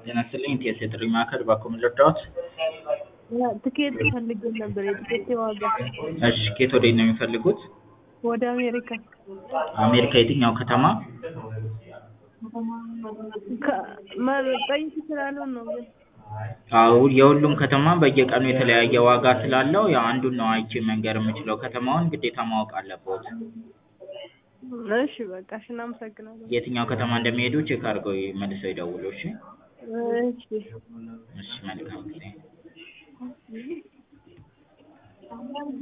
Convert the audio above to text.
ጤና ይስጥልኝ የጥሪ ማዕከል ባክዎ ምን ልርዳዎት? ትኬት ፈልጌ ነበር የትኬት ዋጋ። እሺ ከየት ወዴት ነው የሚፈልጉት? ወደ አሜሪካ። አሜሪካ የትኛው ከተማ? መጠየቅ ትችላለህ ነው ግን? አዎ የሁሉም ከተማ በየቀኑ የተለያየ ዋጋ ስላለው ያው አንዱን ነው አይቼ መንገር የምችለው ከተማውን ግዴታ ማወቅ አለብዎት። እሺ በቃ እሺ እናመሰግናለን። የትኛው ከተማ እንደሚሄዱ ቼክ አድርገው መልሰው ይደውሉ እሺ? እሺ እሺ መልካም ጊዜ